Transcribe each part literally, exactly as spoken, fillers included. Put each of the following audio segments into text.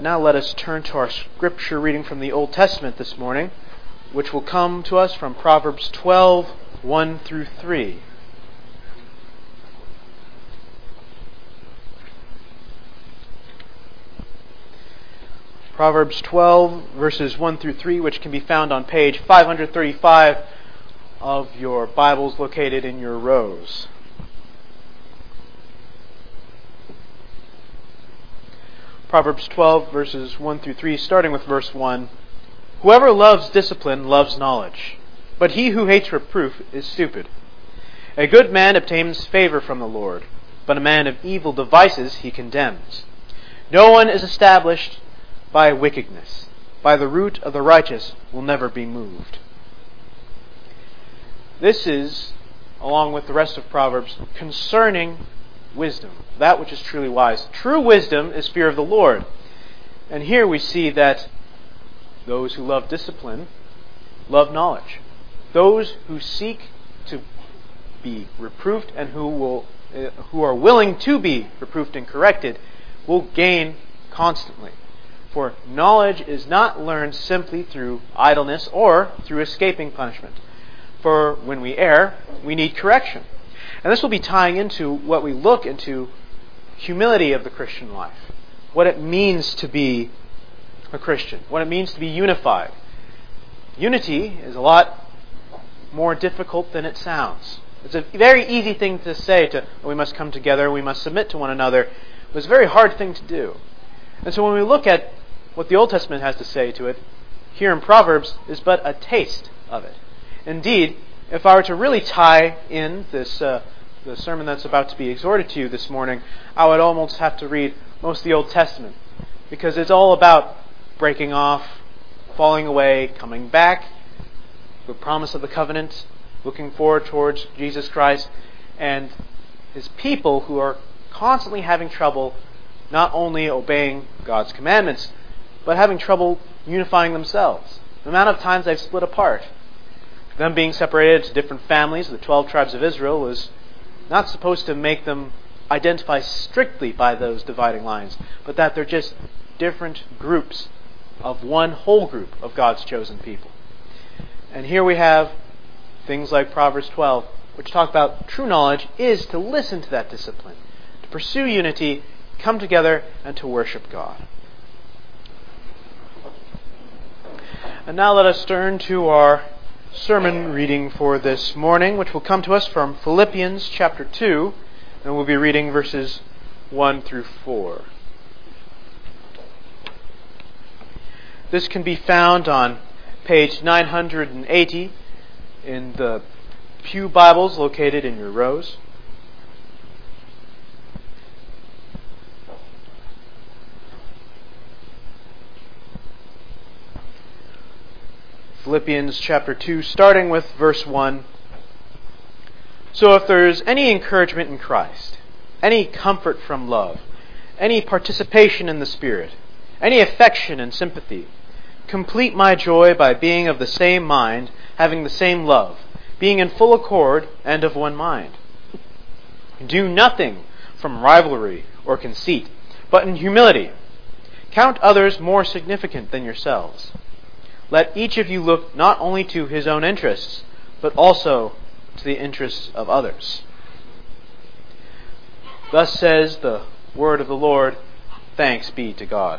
Now let us turn to our scripture reading from the Old Testament this morning, which will come to us from Proverbs twelve, one through three. Proverbs twelve, verses one through three, which can be found on page five thirty-five of your Bibles located in your rows. Proverbs twelve, verses one through three, starting with verse one. Whoever loves discipline loves knowledge, but he who hates reproof is stupid. A good man obtains favor from the Lord, but a man of evil devices he condemns. No one is established by wickedness. By the root of the righteous will never be moved. This is, along with the rest of Proverbs, concerning wisdom, that which is truly wise. True wisdom is fear of the Lord. And here we see that those who love discipline love knowledge. Those who seek to be reproved and who will, uh, who are willing to be reproved and corrected will gain constantly. For knowledge is not learned simply through idleness or through escaping punishment. For when we err, we need correction. And this will be tying into what we look into humility of the Christian life. What it means to be a Christian. What it means to be unified. Unity is a lot more difficult than it sounds. It's a very easy thing to say to, we must come together, we must submit to one another. But it's a very hard thing to do. And so when we look at what the Old Testament has to say to it, here in Proverbs is but a taste of it. Indeed, if I were to really tie in this uh, the sermon that's about to be exhorted to you this morning, I would almost have to read most of the Old Testament, because it's all about breaking off, falling away, coming back, the promise of the covenant, looking forward towards Jesus Christ, and His people who are constantly having trouble not only obeying God's commandments, but having trouble unifying themselves. The amount of times they've split apart. Them being separated into different families, the twelve tribes of Israel, was not supposed to make them identify strictly by those dividing lines, but that they're just different groups of one whole group of God's chosen people. And here we have things like Proverbs twelve, which talk about true knowledge is to listen to that discipline, to pursue unity, come together, and to worship God. And now let us turn to our sermon reading for this morning, which will come to us from Philippians chapter two, and we'll be reading verses one through four. This can be found on page nine eighty in the Pew Bibles located in your rows. Philippians chapter two, starting with verse one. So if there is any encouragement in Christ, any comfort from love, any participation in the Spirit, any affection and sympathy, complete my joy by being of the same mind, having the same love, being in full accord and of one mind. Do nothing from rivalry or conceit, but in humility count others more significant than yourselves. Let each of you look not only to his own interests, but also to the interests of others. Thus says the word of the Lord. Thanks be to God.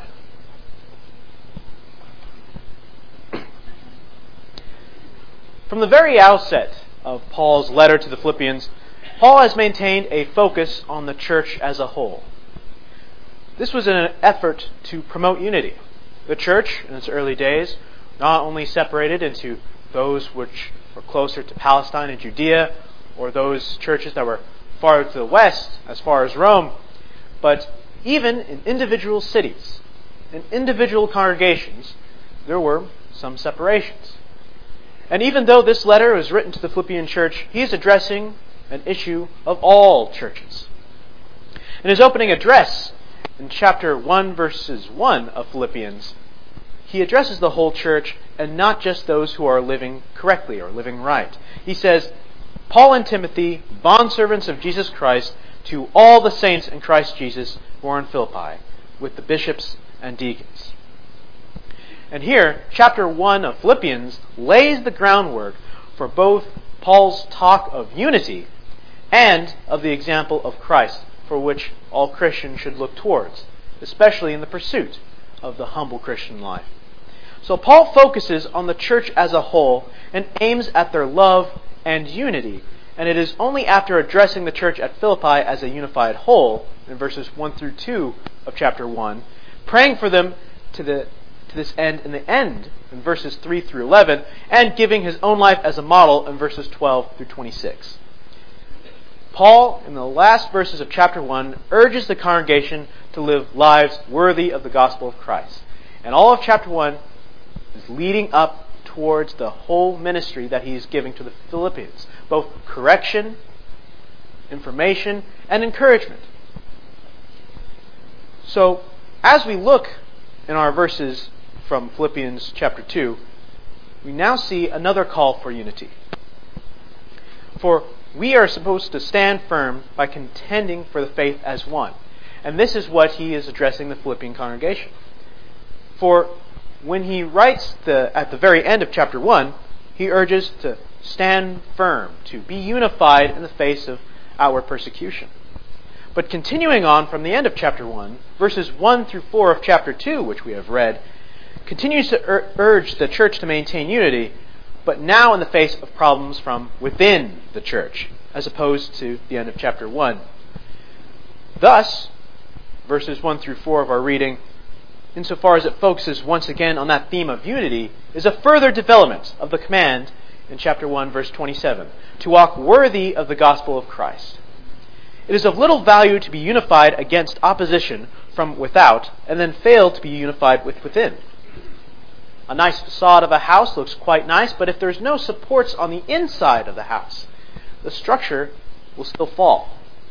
From the very outset of Paul's letter to the Philippians, Paul has maintained a focus on the church as a whole. This was an effort to promote unity. The church, in its early days, not only separated into those which were closer to Palestine and Judea, or those churches that were farther to the west, as far as Rome, but even in individual cities, in individual congregations, there were some separations. And even though this letter was written to the Philippian church, he is addressing an issue of all churches. In his opening address, in chapter one, verses one of Philippians, he addresses the whole church and not just those who are living correctly or living right. He says, Paul and Timothy, bondservants of Jesus Christ, to all the saints in Christ Jesus who are in Philippi, with the bishops and deacons. And here, chapter one of Philippians lays the groundwork for both Paul's talk of unity and of the example of Christ, for which all Christians should look towards, especially in the pursuit of the humble Christian life. So Paul focuses on the church as a whole and aims at their love and unity. And it is only after addressing the church at Philippi as a unified whole, in verses one through two of chapter one, praying for them to the to this end in the end, in verses three through eleven, and giving his own life as a model in verses twelve through twenty-six. Paul, in the last verses of chapter one, urges the congregation to live lives worthy of the gospel of Christ. And all of chapter one is leading up towards the whole ministry that he is giving to the Philippians, both correction, information, and encouragement. So, as we look in our verses from Philippians chapter two, we now see another call for unity. For we are supposed to stand firm by contending for the faith as one. And this is what he is addressing the Philippian congregation. For when he writes the, at the very end of chapter one, he urges to stand firm, to be unified in the face of outward persecution. But continuing on from the end of chapter one, verses one through four of chapter two, which we have read, continues to ur- urge the church to maintain unity, but now in the face of problems from within the church, as opposed to the end of chapter one. Thus, verses one through four of our reading, insofar as it focuses once again on that theme of unity, is a further development of the command in chapter one, verse twenty-seven, to walk worthy of the gospel of Christ. It is of little value to be unified against opposition from without, and then fail to be unified with within. A nice facade of a house looks quite nice, but if there's no supports on the inside of the house, the structure will still fall.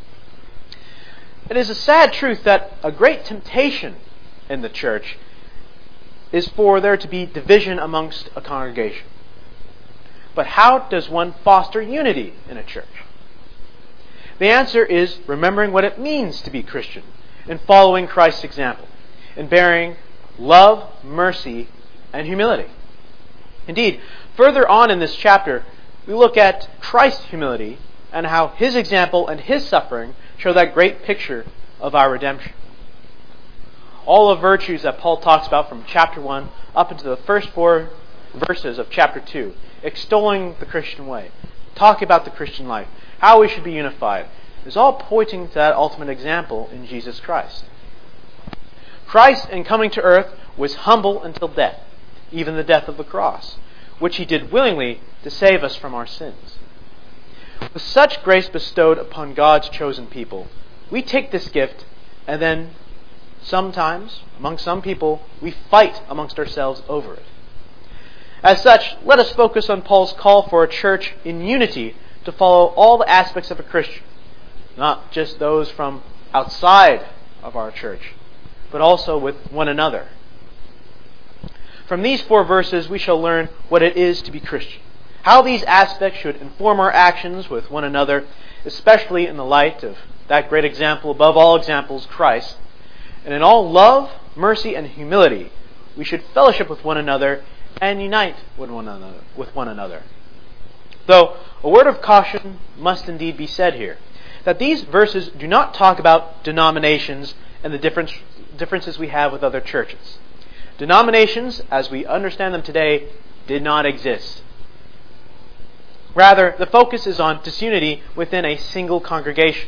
It is a sad truth that a great temptation in the church is for there to be division amongst a congregation. But how does one foster unity in a church? The answer is remembering what it means to be Christian and following Christ's example, and bearing love, mercy, and humility. Indeed, further on in this chapter, we look at Christ's humility and how his example and his suffering show that great picture of our redemption. All the virtues that Paul talks about from chapter one up into the first four verses of chapter two, extolling the Christian way, talking about the Christian life, how we should be unified, is all pointing to that ultimate example in Jesus Christ. Christ, in coming to earth, was humble until death, even the death of the cross, which he did willingly to save us from our sins. With such grace bestowed upon God's chosen people, we take this gift and then sometimes, among some people, we fight amongst ourselves over it. As such, let us focus on Paul's call for a church in unity to follow all the aspects of a Christian, not just those from outside of our church, but also with one another. From these four verses, we shall learn what it is to be Christian, how these aspects should inform our actions with one another, especially in the light of that great example above all examples, Christ. And in all love, mercy, and humility, we should fellowship with one another and unite with one another. With one another. Though a word of caution must indeed be said here, that these verses do not talk about denominations and the difference, differences we have with other churches. Denominations, as we understand them today, did not exist. Rather, the focus is on disunity within a single congregation.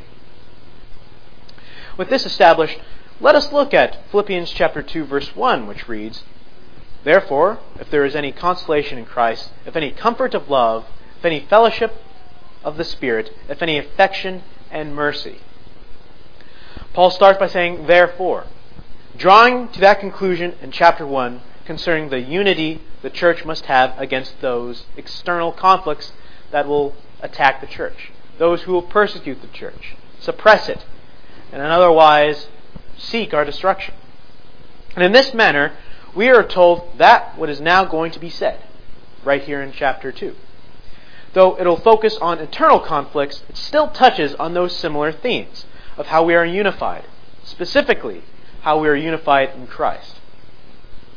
With this established, let us look at Philippians chapter two, verse one, which reads, "Therefore, if there is any consolation in Christ, if any comfort of love, if any fellowship of the Spirit, if any affection and mercy." Paul starts by saying, "Therefore," drawing to that conclusion in chapter one concerning the unity the church must have against those external conflicts that will attack the church, those who will persecute the church, suppress it, and otherwise seek our destruction. And in this manner, we are told that what is now going to be said, right here in chapter two. Though it'll focus on internal conflicts, it still touches on those similar themes of how we are unified, specifically how we are unified in Christ.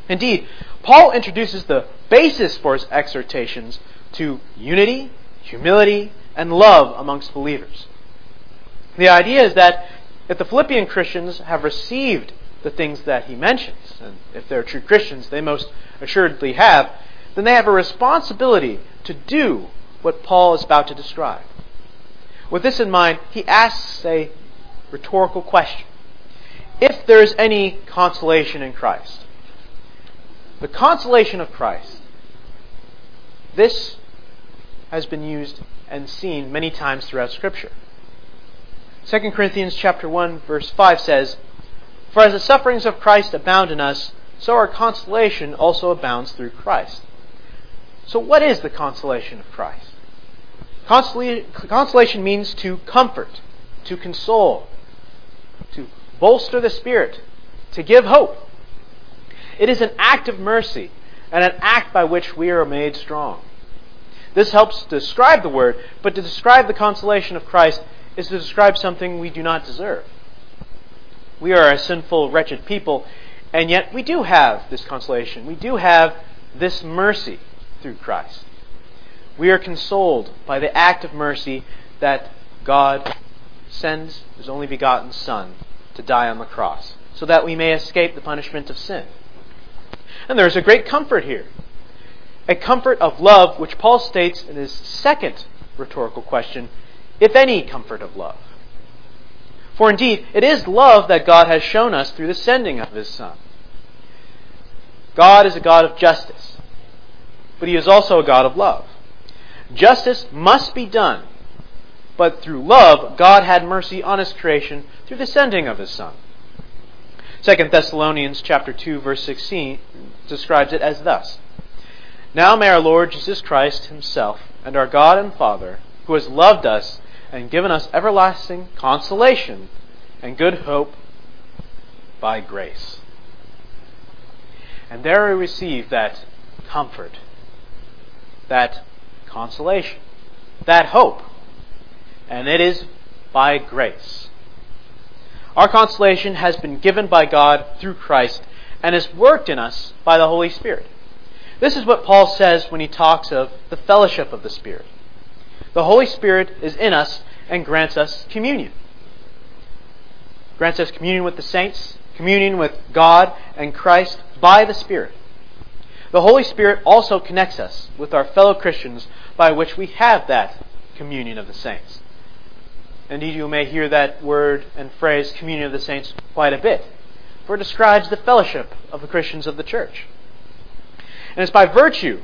Indeed, Paul introduces the basis for his exhortations to unity, humility, and love amongst believers. The idea is that if the Philippian Christians have received the things that he mentions, and if they're true Christians, they most assuredly have, then they have a responsibility to do what Paul is about to describe. With this in mind, he asks a rhetorical question. If there is any consolation in Christ, the consolation of Christ, this has been used and seen many times throughout Scripture. Second Corinthians chapter one, verse five says, "For as the sufferings of Christ abound in us, so our consolation also abounds through Christ." So what is the consolation of Christ? Consolation means to comfort, to console, to bolster the spirit, to give hope. It is an act of mercy and an act by which we are made strong. This helps to describe the word, but to describe the consolation of Christ is to describe something we do not deserve. We are a sinful, wretched people, and yet we do have this consolation. We do have this mercy through Christ. We are consoled by the act of mercy that God sends His only begotten Son to die on the cross, so that we may escape the punishment of sin. And there is a great comfort here. A comfort of love, which Paul states in his second rhetorical question, if any comfort of love. For indeed, it is love that God has shown us through the sending of His Son. God is a God of justice, but He is also a God of love. Justice must be done, but through love, God had mercy on His creation through the sending of His Son. Second Thessalonians chapter two, verse sixteen describes it as thus: "Now may our Lord Jesus Christ Himself and our God and Father, who has loved us and given us everlasting consolation and good hope by grace." And there we receive that comfort, that consolation, that hope. And it is by grace. Our consolation has been given by God through Christ and is worked in us by the Holy Spirit. This is what Paul says when he talks of the fellowship of the Spirit. The Holy Spirit is in us and grants us communion. Grants us communion with the saints, communion with God and Christ by the Spirit. The Holy Spirit also connects us with our fellow Christians by which we have that communion of the saints. Indeed, you may hear that word and phrase, communion of the saints, quite a bit, for it describes the fellowship of the Christians of the church. And it's by virtue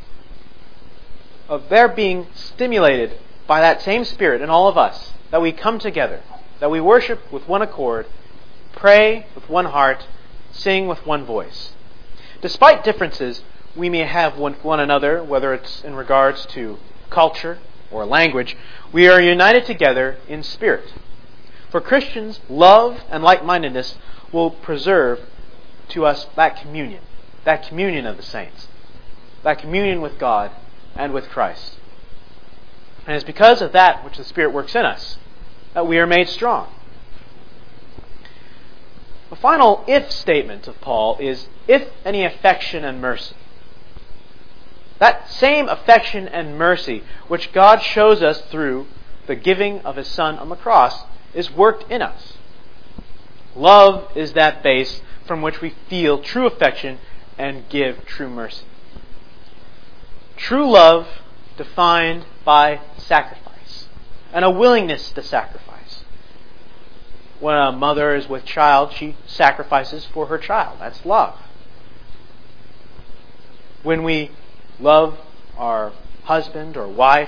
of their being stimulated by that same Spirit in all of us that we come together, that we worship with one accord, pray with one heart, sing with one voice. Despite differences we may have with one another, whether it's in regards to culture or language, we are united together in spirit. For Christians, love and like-mindedness will preserve to us that communion, that communion of the saints, that communion with God and with Christ. And it's because of that which the Spirit works in us that we are made strong. The final if statement of Paul is, if any affection and mercy. That same affection and mercy which God shows us through the giving of His Son on the cross is worked in us. Love is that base from which we feel true affection and give true mercy. True love defined by sacrifice and a willingness to sacrifice. When a mother is with child, she sacrifices for her child. That's love. When we love our husband or wife,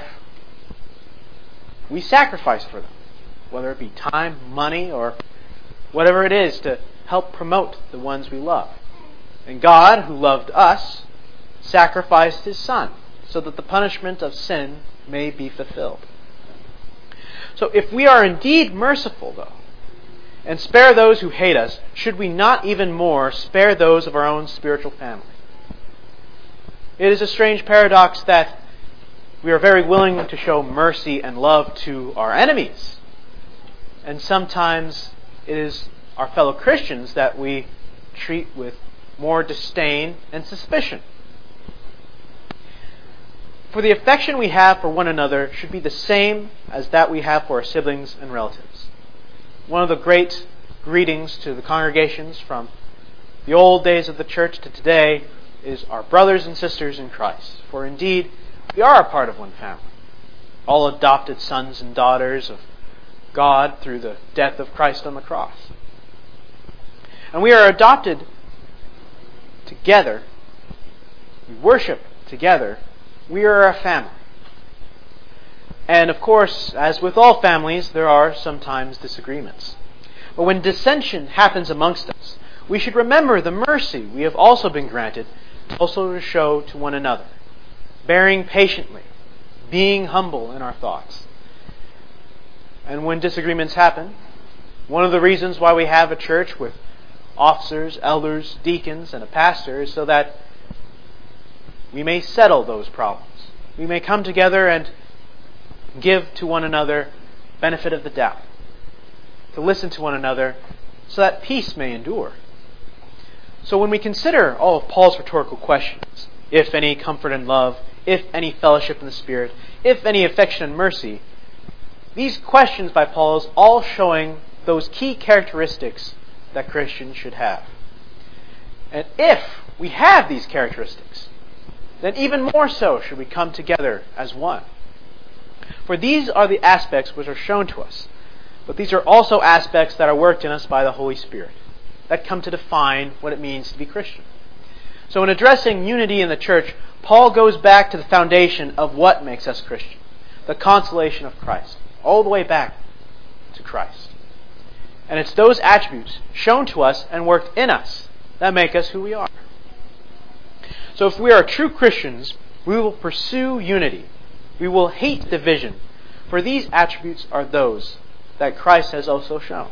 we sacrifice for them, whether it be time, money, or whatever it is to help promote the ones we love. And God, who loved us, sacrificed His Son so that the punishment of sin may be fulfilled. So if we are indeed merciful, though, and spare those who hate us, should we not even more spare those of our own spiritual family? It is a strange paradox that we are very willing to show mercy and love to our enemies, and sometimes it is our fellow Christians that we treat with more disdain and suspicion. For the affection we have for one another should be the same as that we have for our siblings and relatives. One of the great greetings to the congregations from the old days of the church to today is our brothers and sisters in Christ. For indeed, we are a part of one family, all adopted sons and daughters of God through the death of Christ on the cross. And we are adopted together. We worship together. We are a family. And of course, as with all families, there are sometimes disagreements. But when dissension happens amongst us, we should remember the mercy we have also been granted also to show to one another, bearing patiently, being humble in our thoughts. And when disagreements happen, one of the reasons why we have a church with officers, elders, deacons, and a pastor is so that we may settle those problems. We may come together and give to one another benefit of the doubt, to listen to one another so that peace may endure. So when we consider all of Paul's rhetorical questions, if any comfort and love, if any fellowship in the Spirit, if any affection and mercy, these questions by Paul is all showing those key characteristics that Christians should have. And if we have these characteristics, then even more so should we come together as one. For these are the aspects which are shown to us, but these are also aspects that are worked in us by the Holy Spirit, that come to define what it means to be Christian. So in addressing unity in the church, Paul goes back to the foundation of what makes us Christian, the consolation of Christ, all the way back to Christ. And it's those attributes shown to us and worked in us that make us who we are. So if we are true Christians, we will pursue unity. We will hate division, for these attributes are those that Christ has also shown.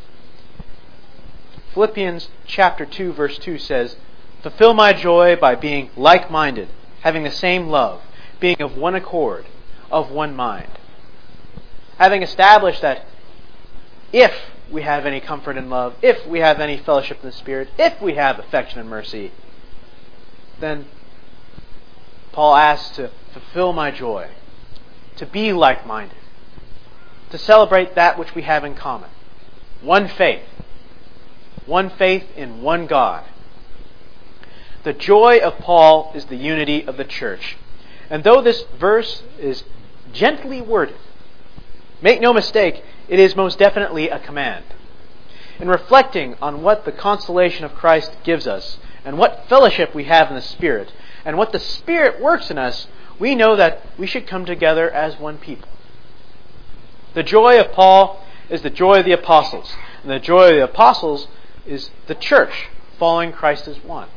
Philippians chapter two verse two says, "Fulfill my joy by being like-minded, having the same love, being of one accord, of one mind." Having established that if we have any comfort and love, if we have any fellowship in the Spirit, if we have affection and mercy, then Paul asks to fulfill my joy, to be like-minded, to celebrate that which we have in common. One faith. One faith in one God. The joy of Paul is the unity of the church. And though this verse is gently worded, make no mistake, it is most definitely a command. In reflecting on what the consolation of Christ gives us, and what fellowship we have in the Spirit, and what the Spirit works in us, we know that we should come together as one people. The joy of Paul is the joy of the apostles, and the joy of the apostles is the church following Christ as one.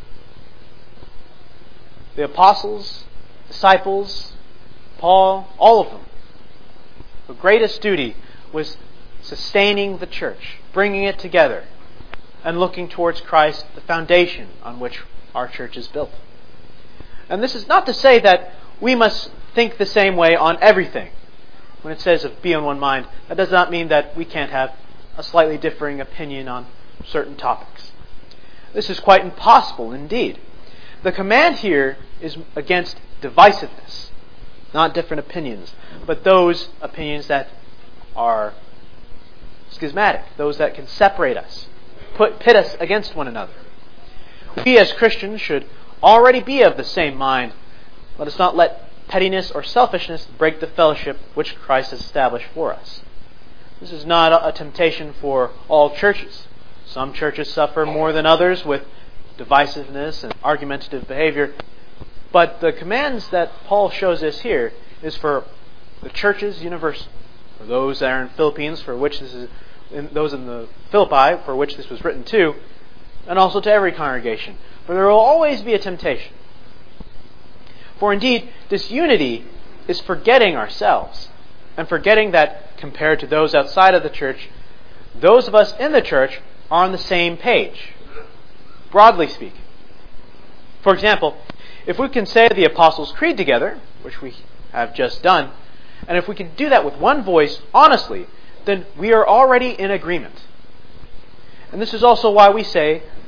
The apostles, disciples, Paul, all of them, the greatest duty was sustaining the church, bringing it together, and looking towards Christ, the foundation on which our church is built. And this is not to say that we must think the same way on everything. When it says of be on one mind, that does not mean that we can't have a slightly differing opinion on certain topics. This is quite impossible indeed. The command here is against divisiveness, not different opinions, but those opinions that are schismatic, those that can separate us, put pit us against one another. We as Christians should already be of the same mind. Let us not let pettiness or selfishness break the fellowship which Christ has established for us. This is not a temptation for all churches. Some churches suffer more than others with divisiveness and argumentative behavior. But the commands that Paul shows us here is for the churches universal. For those that are in Philippines, for which this is, in those in the Philippi, for which this was written to, and also to every congregation. For there will always be a temptation. For indeed, this unity is forgetting ourselves, and forgetting that compared to those outside of the church, those of us in the church are on the same page, broadly speaking. For example, if we can say the Apostles' Creed together, which we have just done, and if we can do that with one voice, honestly, then we are already in agreement. And this is also why we say the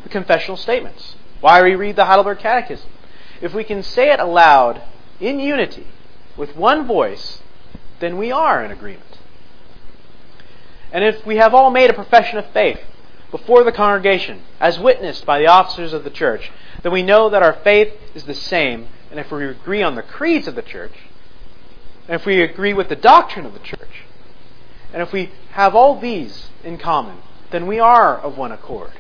confessional statements, why we read the Heidelberg Catechism. If we can say it aloud in unity with one voice, then we are in agreement. And if we have all made a profession of faith before the congregation, as witnessed by the officers of the church, then we know that our faith is the same. And if we agree on the creeds of the church, and if we agree with the doctrine of the church, and if we have all these in common, then we are of one accord.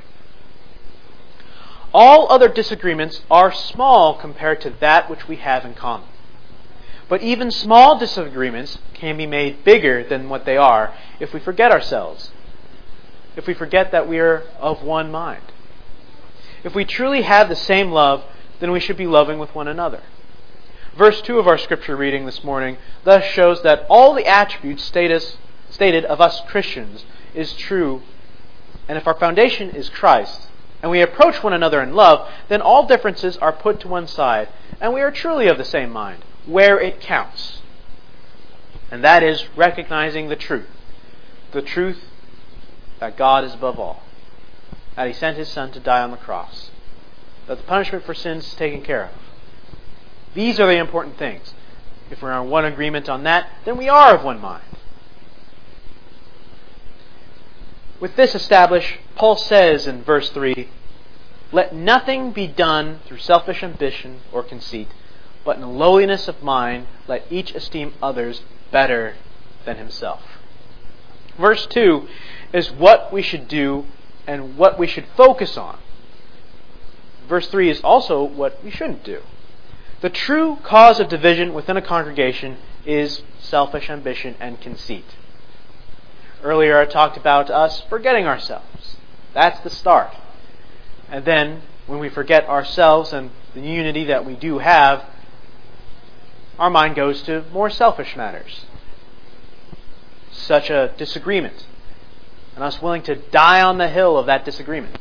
All other disagreements are small compared to that which we have in common. But even small disagreements can be made bigger than what they are if we forget ourselves, if we forget that we are of one mind. If we truly have the same love, then we should be loving with one another. Verse two of our scripture reading this morning thus shows that all the attributes status, stated of us Christians is true, and if our foundation is Christ, and we approach one another in love, then all differences are put to one side, and we are truly of the same mind, where it counts. And that is recognizing the truth. The truth that God is above all. That He sent His Son to die on the cross. That the punishment for sins is taken care of. These are the important things. If we're in one agreement on that, then we are of one mind. With this established, Paul says in verse three, "Let nothing be done through selfish ambition or conceit, but in lowliness of mind let each esteem others better than himself." Verse two is what we should do and what we should focus on. Verse three is also what we shouldn't do. The true cause of division within a congregation is selfish ambition and conceit. Earlier I talked about us forgetting ourselves. That's the start. And then, when we forget ourselves and the unity that we do have, our mind goes to more selfish matters. Such a disagreement. And us willing to die on the hill of that disagreement.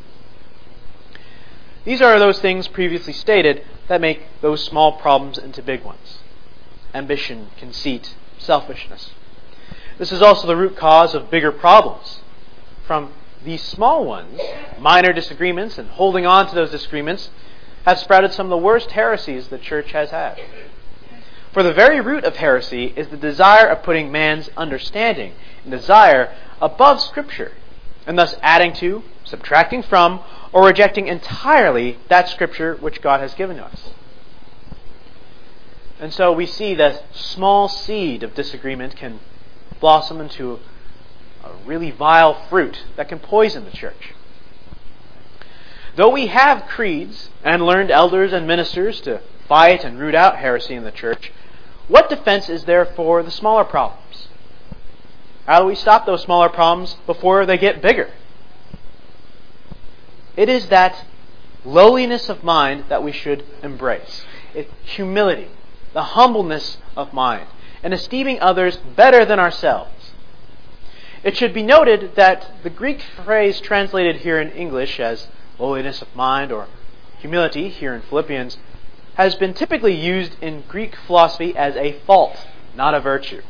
These are those things previously stated that make those small problems into big ones. Ambition, conceit, selfishness. This is also the root cause of bigger problems. From these small ones, minor disagreements and holding on to those disagreements have sprouted some of the worst heresies the church has had. For the very root of heresy is the desire of putting man's understanding and desire above Scripture, and thus adding to, subtracting from, or rejecting entirely that Scripture which God has given to us. And so we see that small seed of disagreement can blossom into a really vile fruit that can poison the church. Though we have creeds and learned elders and ministers to fight and root out heresy in the church, what defense is there for the smaller problems? How do we stop those smaller problems before they get bigger? It is that lowliness of mind that we should embrace. It, humility, the humbleness of mind, and esteeming others better than ourselves. It should be noted that the Greek phrase translated here in English as lowliness of mind or humility here in Philippians has been typically used in Greek philosophy as a fault, not a virtue.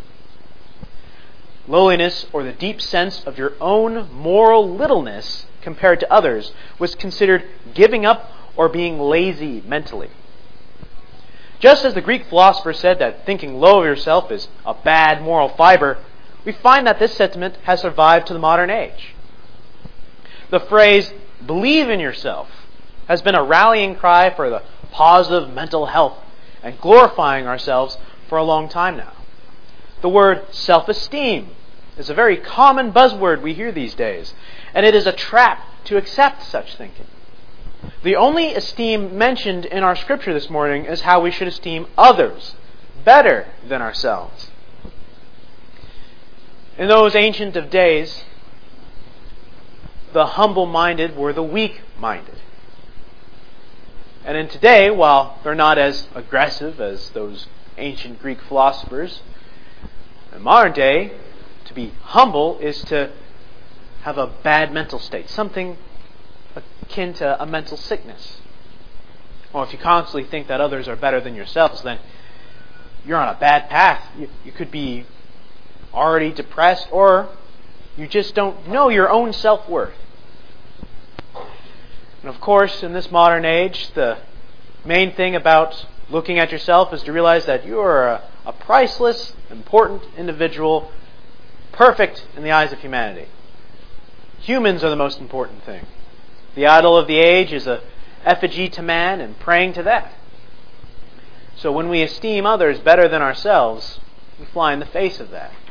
Lowliness, or the deep sense of your own moral littleness compared to others, was considered giving up or being lazy mentally. Just as the Greek philosopher said that thinking low of yourself is a bad moral fiber, we find that this sentiment has survived to the modern age. The phrase, believe in yourself, has been a rallying cry for the positive mental health and glorifying ourselves for a long time now. The word self-esteem is a very common buzzword we hear these days, and it is a trap to accept such thinking. The only esteem mentioned in our scripture this morning is how we should esteem others better than ourselves. In those ancient of days, the humble-minded were the weak-minded. And in today, while they're not as aggressive as those ancient Greek philosophers, in modern day, to be humble is to have a bad mental state, something akin to a mental sickness. Or if you constantly think that others are better than yourselves, then you're on a bad path. You, you could be already depressed, or you just don't know your own self-worth. And of course, in this modern age, the main thing about looking at yourself is to realize that you are a, a priceless, important individual, perfect in the eyes of humanity. Humans are the most important thing. The idol of the age is a effigy to man and praying to that. So when we esteem others better than ourselves, we fly in the face of that.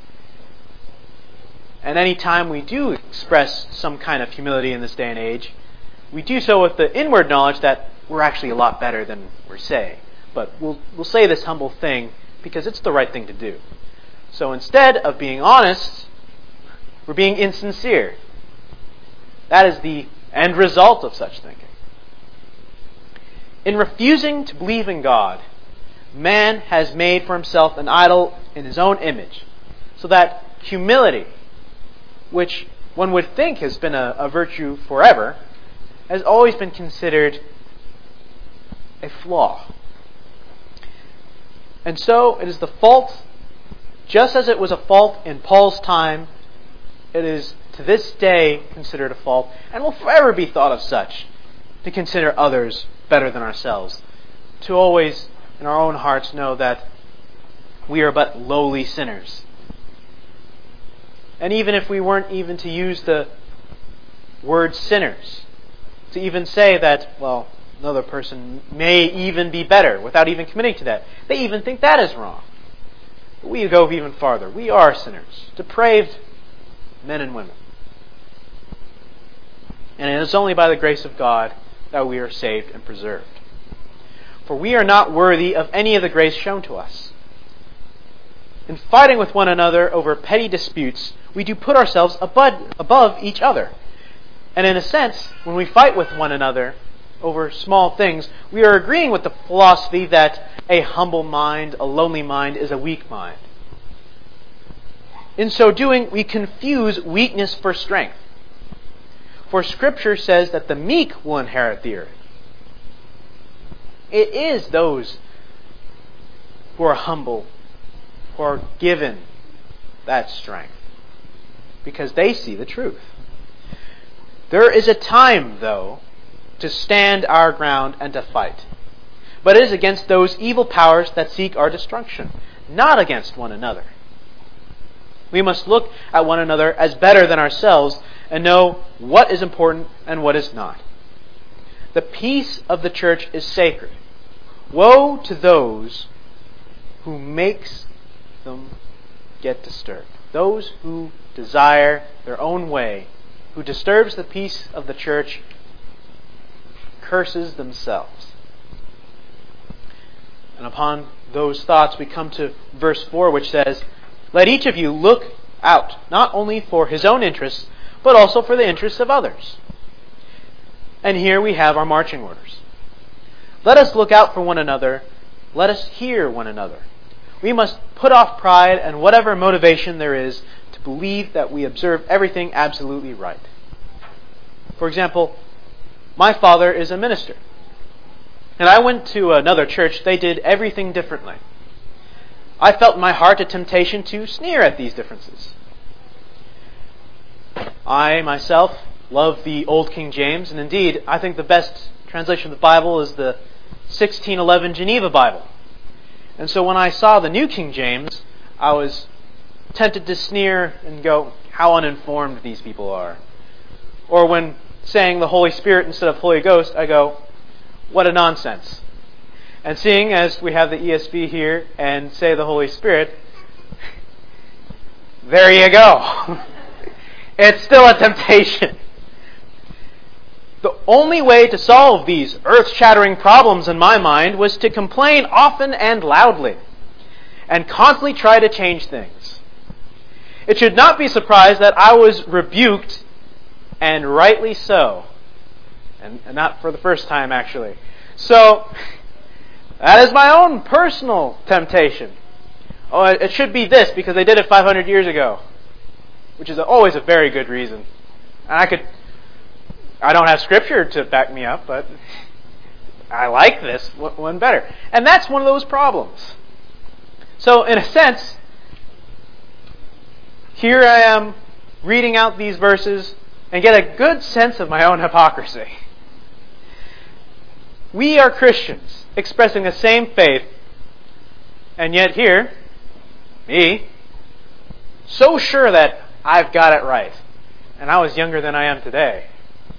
And any time we do express some kind of humility in this day and age, we do so with the inward knowledge that we're actually a lot better than we're saying. But we'll, we'll say this humble thing because it's the right thing to do. So instead of being honest, we're being insincere. That is the end result of such thinking. In refusing to believe in God, man has made for himself an idol in his own image, so that humility, which one would think has been a, a virtue forever, has always been considered a flaw. And so it is the fault, just as it was a fault in Paul's time, it is to this day considered a fault, and will forever be thought of such, to consider others better than ourselves, to always in our own hearts know that we are but lowly sinners. And even if we weren't even to use the word sinners, to even say that, well, another person may even be better without even committing to that, they even think that is wrong. But we go even farther. We are sinners, depraved men and women. And it is only by the grace of God that we are saved and preserved. For we are not worthy of any of the grace shown to us. In fighting with one another over petty disputes, we do put ourselves above, above each other. And in a sense, when we fight with one another over small things, we are agreeing with the philosophy that a humble mind, a lonely mind, is a weak mind. In so doing, we confuse weakness for strength. For Scripture says that the meek will inherit the earth. It is those who are humble who are given that strength, because they see the truth. There is a time, though, to stand our ground and to fight. But it is against those evil powers that seek our destruction, not against one another. We must look at one another as better than ourselves and know what is important and what is not. The peace of the church is sacred. Woe to those who makes them get disturbed. Those who desire their own way, who disturbs the peace of the church, curses themselves. And upon those thoughts we come to verse four, which says, "Let each of you look out, not only for his own interests, but also for the interests of others." And here we have our marching orders. Let us look out for one another. Let us hear one another. We must put off pride and whatever motivation there is to believe that we observe everything absolutely right. For example, my father is a minister. And I went to another church. They did everything differently. I felt in my heart a temptation to sneer at these differences. I myself love the Old King James, and indeed, I think the best translation of the Bible is the sixteen eleven Geneva Bible. And so when I saw the New King James, I was tempted to sneer and go, how uninformed these people are. Or when saying the Holy Spirit instead of Holy Ghost, I go, what a nonsense. And seeing as we have the E S V here and say the Holy Spirit, there you go. It's still a temptation. The only way to solve these earth-shattering problems in my mind was to complain often and loudly and constantly try to change things. It should not be surprised that I was rebuked, and rightly so. And, and not for the first time, actually. So, that is my own personal temptation. Oh, it should be this because they did it five hundred years ago, which is always a very good reason. And I could, I don't have scripture to back me up, but I like this one better. And that's one of those problems. So, in a sense, here I am reading out these verses and get a good sense of my own hypocrisy. We are Christians, expressing the same faith, and yet here, me, so sure that I've got it right, and I was younger than I am today.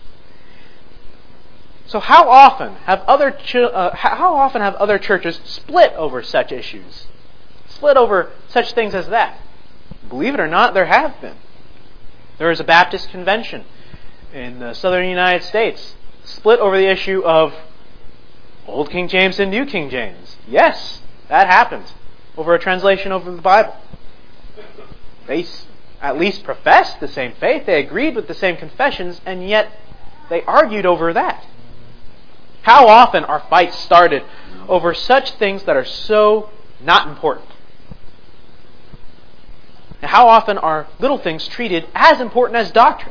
So how often have other ch- uh, how often have other churches split over such issues? Split over such things as that? Believe it or not, there have been. There is a Baptist convention in the southern United States, split over the issue of Old King James and New King James. Yes, that happened over a translation over the Bible. They at least professed the same faith, they agreed with the same confessions, and yet they argued over that. How often are fights started over such things that are so not important? And how often are little things treated as important as doctrine?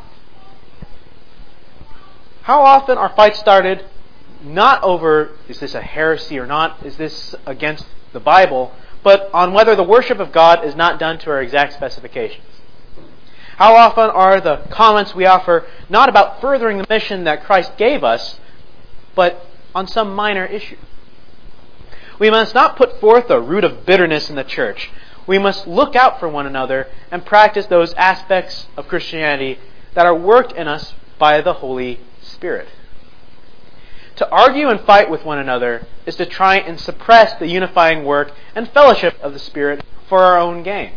How often are fights started not over, is this a heresy or not, is this against the Bible, but on whether the worship of God is not done to our exact specifications? How often are the comments we offer not about furthering the mission that Christ gave us, but on some minor issue? We must not put forth a root of bitterness in the church. We must look out for one another and practice those aspects of Christianity that are worked in us by the Holy Spirit. To argue and fight with one another is to try and suppress the unifying work and fellowship of the Spirit for our own gain.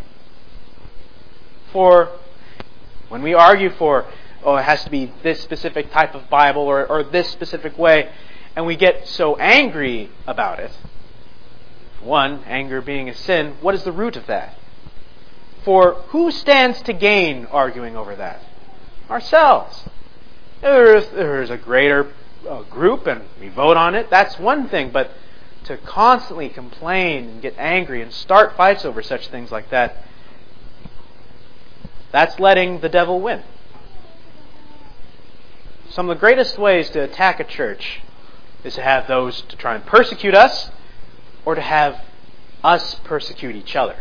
For when we argue for, oh, it has to be this specific type of Bible or, or this specific way, and we get so angry about it, one, anger being a sin, what is the root of that? For who stands to gain arguing over that? Ourselves. If there is a greater uh, group and we vote on it, that's one thing, but to constantly complain and get angry and start fights over such things like that, that's letting the devil win. Some of the greatest ways to attack a church is to have those to try and persecute us, or to have us persecute each other.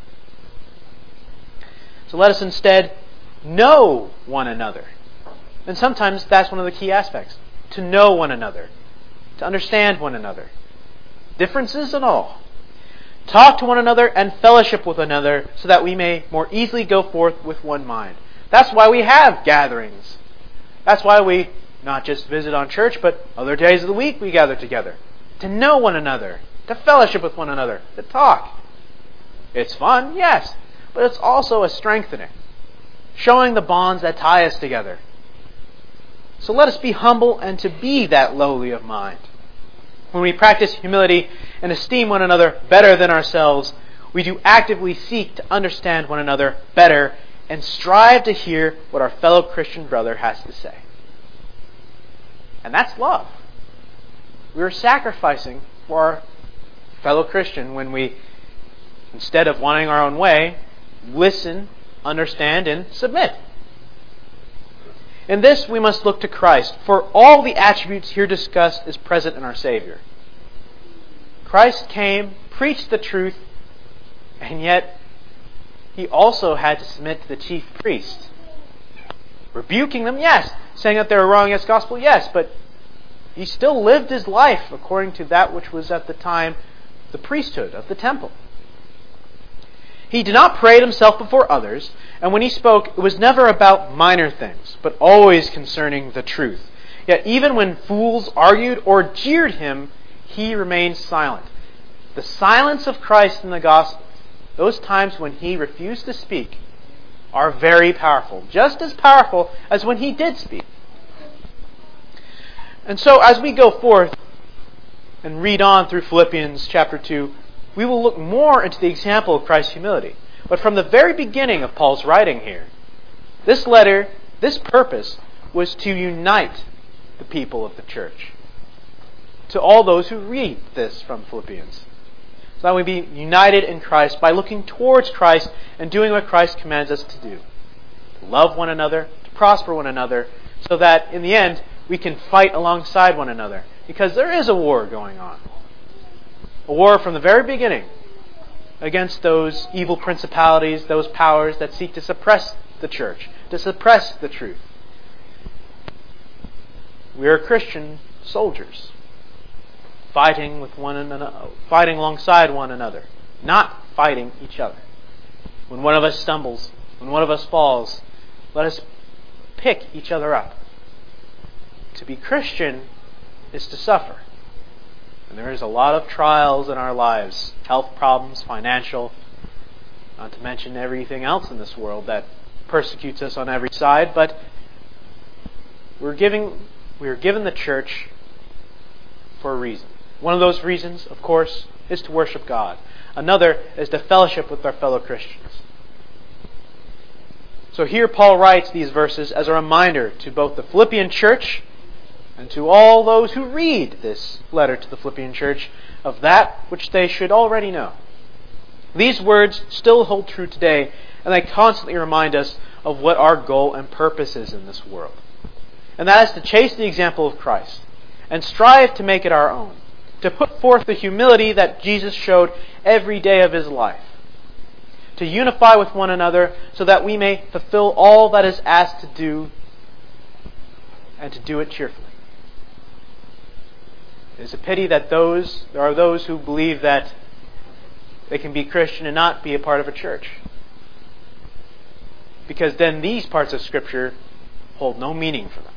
So let us instead know one another. And sometimes that's one of the key aspects. To know one another. To understand one another. Differences and all. Talk to one another and fellowship with one another so that we may more easily go forth with one mind. That's why we have gatherings. That's why we not just visit on church, but other days of the week we gather together. To know one another. To fellowship with one another. To talk. It's fun, yes, but it's also a strengthening. Showing the bonds that tie us together. So let us be humble and to be that lowly of mind. When we practice humility and esteem one another better than ourselves, we do actively seek to understand one another better and strive to hear what our fellow Christian brother has to say. And that's love. We are sacrificing for our fellow Christian when we, instead of wanting our own way, listen, understand, and submit. In this we must look to Christ, for all the attributes here discussed is present in our Savior. Christ came, preached the truth, and yet He also had to submit to the chief priests. Rebuking them, yes. Saying that they were wrong against the gospel, yes. But He still lived His life according to that which was at the time the priesthood of the temple. He did not parade Himself before others, and when He spoke, it was never about minor things, but always concerning the truth. Yet even when fools argued or jeered Him, He remained silent. The silence of Christ in the gospel, those times when He refused to speak, are very powerful, just as powerful as when He did speak. And so as we go forth and read on through Philippians chapter two, we will look more into the example of Christ's humility. But from the very beginning of Paul's writing here, this letter, this purpose, was to unite the people of the church. To all those who read this from Philippians. So that we be united in Christ by looking towards Christ and doing what Christ commands us to do. To love one another, to prosper one another, so that in the end we can fight alongside one another. Because there is a war going on. A war from the very beginning against those evil principalities, those powers that seek to suppress the church, to suppress the truth. We are Christian soldiers. fighting with one another, fighting alongside one another, not fighting each other. When one of us stumbles, when one of us falls, let us pick each other up. To be Christian is to suffer. And there is a lot of trials in our lives, health problems, financial, not to mention everything else in this world that persecutes us on every side, but we're giving we are given the church for a reason. One of those reasons, of course, is to worship God. Another is to fellowship with our fellow Christians. So here Paul writes these verses as a reminder to both the Philippian church and to all those who read this letter to the Philippian church of that which they should already know. These words still hold true today, and they constantly remind us of what our goal and purpose is in this world. And that is to chase the example of Christ and strive to make it our own, to put forth the humility that Jesus showed every day of His life, to unify with one another so that we may fulfill all that is asked to do and to do it cheerfully. It is a pity that those there are those who believe that they can be Christian and not be a part of a church, because then these parts of Scripture hold no meaning for them.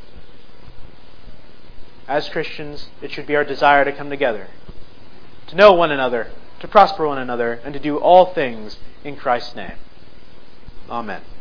As Christians, it should be our desire to come together, to know one another, to prosper one another, and to do all things in Christ's name. Amen.